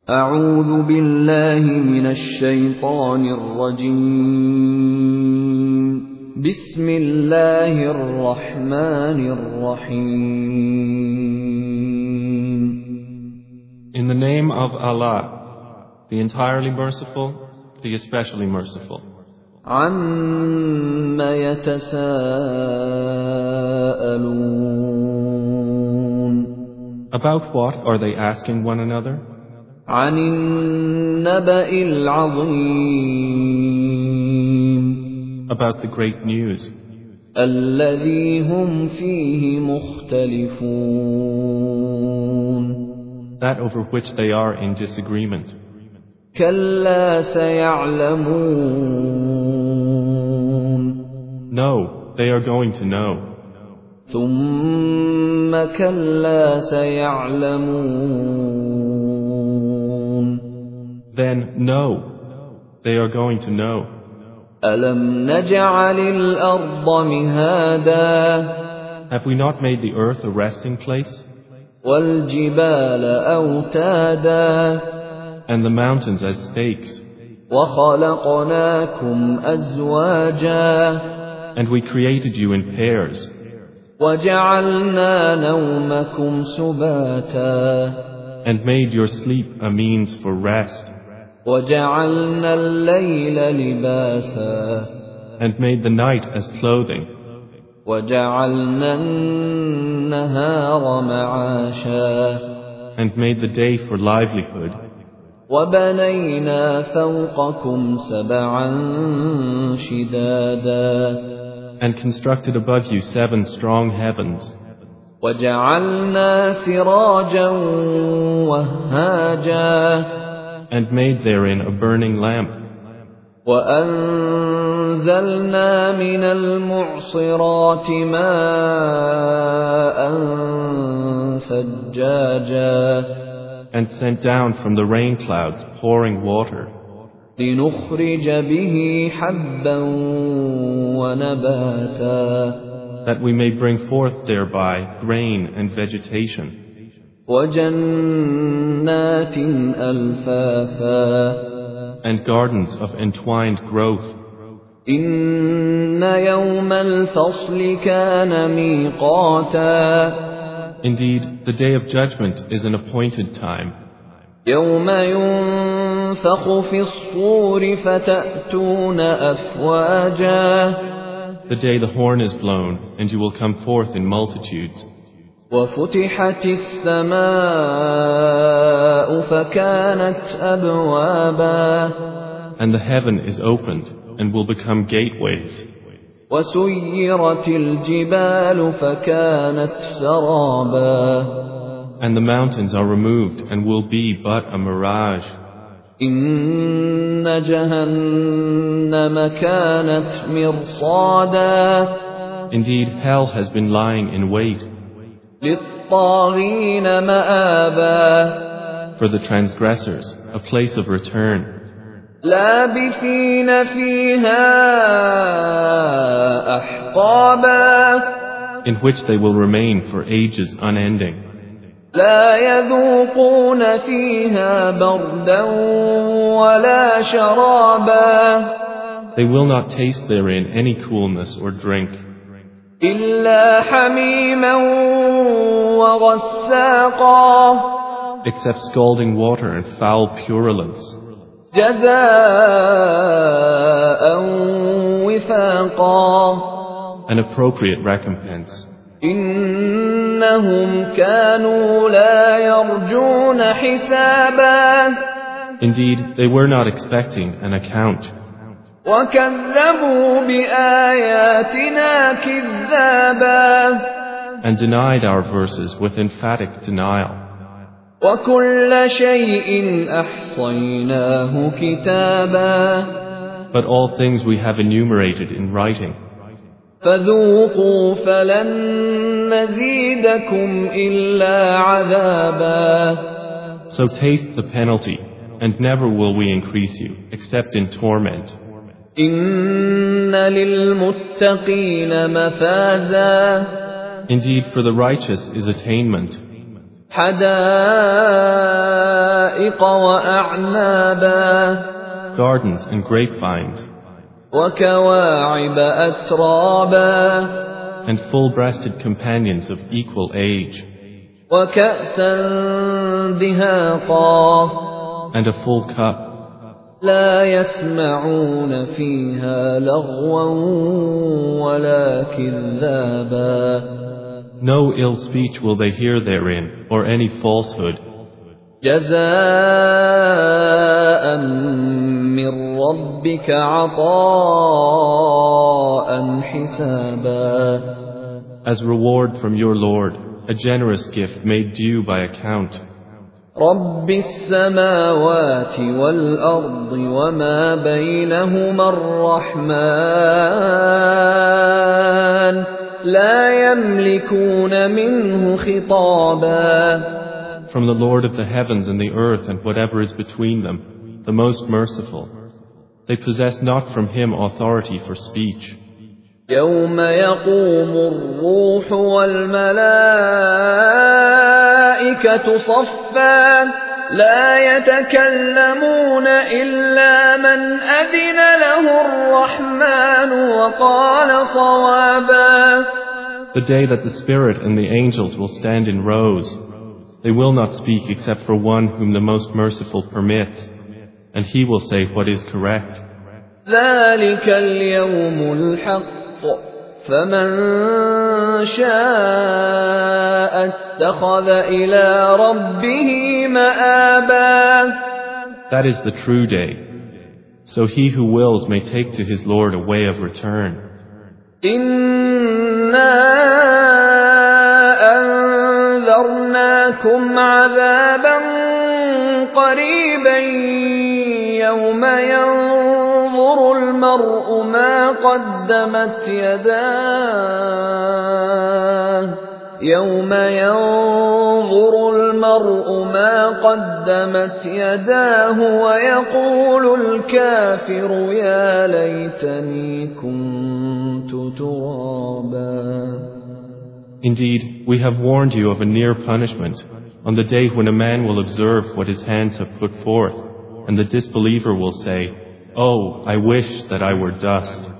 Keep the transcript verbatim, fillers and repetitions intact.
أعوذ بالله من الشيطان الرجيم بسم الله الرحمن الرحيم In the name of Allah, the entirely merciful, the especially merciful. عَمَّ يَتَسَاءَلُونَ About what are they asking one another? عَنِ النَّبَإِ الْعَظِيمِ About the great news, الَّذِي هُمْ فِيهِ مُخْتَلِفُونَ that over which they are in disagreement. كَلَّا سَيَعْلَمُونَ No, they are going to know. ثُمَّ كَلَّا سَيَعْلَمُونَ Then, no, they are going to know. أَلَمْ نَجْعَلِ الْأَرْضَ مِهَادًا Have we not made the earth a resting place, وَالْجِبَالَ أَوْتَادًا and the mountains as stakes, وَخَلَقْنَاكُمْ أَزْوَاجًا and we created you in pairs, وَجَعَلْنَا نَوْمَكُمْ سُبَاتًا and made your sleep a means for rest, وَجَعَلْنَا اللَّيْلَ لِبَاسًا and made the night as clothing, وَجَعَلْنَا النَّهَارَ مَعَاشًا and made the day for livelihood, وَبَنَيْنَا فَوْقَكُمْ سَبْعًا شِدَادًا and constructed above you seven strong heavens, وَجَعَلْنَا سِرَاجًا وَهَّاجًا and made therein a burning lamp, وَأَنزَلْنَا مِنَ الْمُعْصِرَاتِ مَاءً ثَجَّاجًا and sent down from the rain clouds pouring water, لِنُخْرِجَ بِهِ حَبًّا وَنَبَاتًا that we may bring forth thereby grain and vegetation, وَجَنَّاتٍ أَلْفَافًا and gardens of entwined growth. إِنَّ يَوْمَ الْفَصْلِ كَانَ مِيقَاتًا Indeed, the day of judgment is an appointed time, يَوْمَ يُنفَخُ فِي الصُّورِ فَتَأْتُونَ أَفْوَاجًا the day the horn is blown, and you will come forth in multitudes. وَفُتِحَتِ السَّمَاءُ فَكَانَتْ أَبْوَابًا And the heaven is opened, and will become gateways. وَسُيِّرَتِ الْجِبَالُ فَكَانَتْ سَرَابًا And the mountains are removed, and will be but a mirage. إِنَّ جَهَنَّمَ كَانَتْ مِرْصَادًا Indeed, hell has been lying in wait لِلطَّاغِينَ مَآبًا for the transgressors, a place of return, لَابِثِينَ فِيهَا أَحْقَابًا in which they will remain for ages unending. لَا يَذُوقُونَ فِيهَا بَرْدًا وَلَا شَرَابًا They will not taste therein any coolness or drink, إِلَّا حَمِيمًا وَغَسَّاقًا except scalding water and foul purulence, جَزَاءً وِفَاقًا an appropriate recompense. إِنَّهُمْ كَانُوا لَا يَرْجُونَ حِسَابًا Indeed, they were not expecting an account, وَكَذَّبُوا بِآيَاتِنَا كِذَّابًا and denied our verses with emphatic denial. وَكُلَّ شَيْءٍ أَحْصَيْنَاهُ كِتَابًا But all things we have enumerated in writing. فَذُوقُوا فَلَن نَّزِيدَكُمْ إِلَّا عَذَابًا So taste the penalty, and never will we increase you, except in torment. إِنَّ لِلْمُتَّقِينَ مَفَازًا Indeed, for the righteous is attainment, حدائق وأعنابا gardens and grapevines, وكواعب أترابا and full-breasted companions of equal age, وكأسا دهاقا and a full cup. لا يسمعون فيها لغوا ولا كذابا No ill speech will they hear therein, or any falsehood. جزاء من ربك عطاء حسابا As reward from your Lord, a generous gift made due by account. رب السماوات والأرض وما بينهما الرحمن لا يملكون منه خطابا From the Lord of the heavens and the earth and whatever is between them, the most merciful. They possess not from him authority for speech. يوم يقوم الروح والملائكة صفا لا يتكلمون إلا من أذن له الرحمن وقال صوابا The day that the Spirit and the angels will stand in rows, they will not speak except for one whom the most merciful permits, and he will say what is correct. ذلك اليوم الحق فمن شاء اتخذ إلى ربه مآبا That is the true day. So he who wills may take to his Lord a way of return. إنا أنذرناكم عذابا قريبا يوم ينظر المرء ما قدمت يداه يوم ينظر المرء ما قدمت يداه ويقول الكافر يا ليتني كنت ترابا Indeed, we have warned you of a near punishment on the day when a man will observe what his hands have put forth, and the disbeliever will say, "Oh, I wish that I were dust."